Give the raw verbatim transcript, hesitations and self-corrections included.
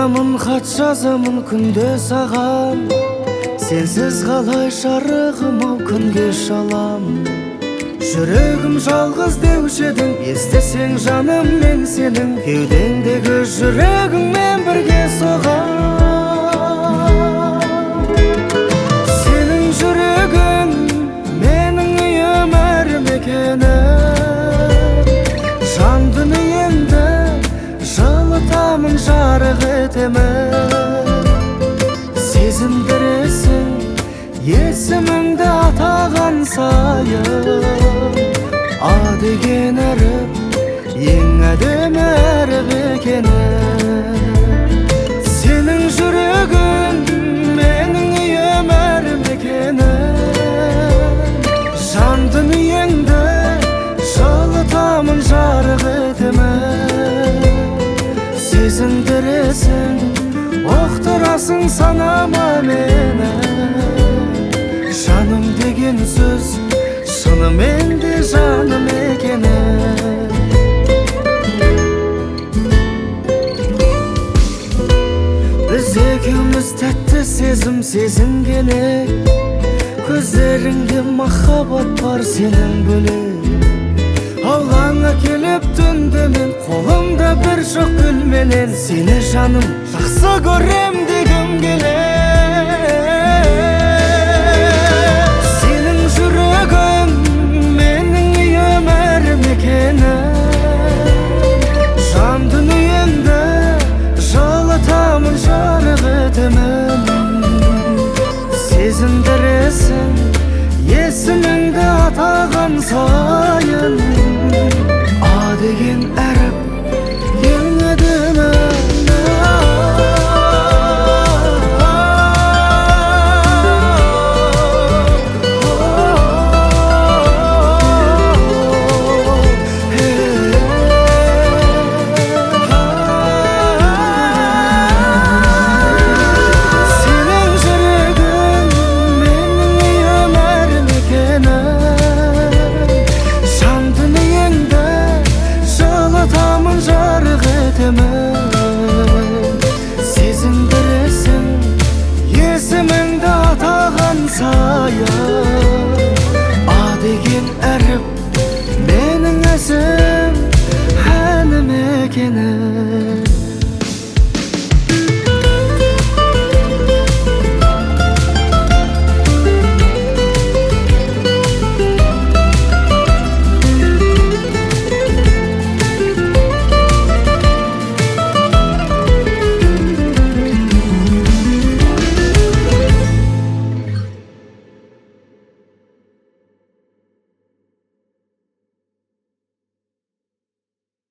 жазамын, хат жазамын күнде саған. Сенсіз қалай жарығым ау күнге шалам. Жүрегім жалғыз деуші едің, естісең жаным мен сенің, кеудеңдегі жүрегіңмен бірге соғам. Сенің жүрегің менің үйім әр мекенім. Жан дүниемді жылытамын, жарық етемін. Сезімдіресің есіміңді атаған сайын. А деген әріп ең әдемі әріп екенін. Сенің жүрегің менің үйім әр мекенім. Жан дүниеңді жылытамын, жарық етемін. Сезімдіресің оқтырасың санама мені. Жаным деген сөз шынымен де жаным екені. Біз екеуміз тәтті сезім сезінгене. Көздеріңде махаббат бар сенің бөлек. Аулаңа келіп түнде мен қолымда бір шоқ гүлменен. Сені жаным жақсы көрем дегім келер. Сенің жүрегің менің үйім әр мекенім. Жан дүниемді жылытамын, жарық етемін. Сезімдіресің есіміңді атаған сайын. А деген әріп ең әдемі. Сезімдіресің есіміңді атаған сайын. А деген әріп менің әсем әнім екені.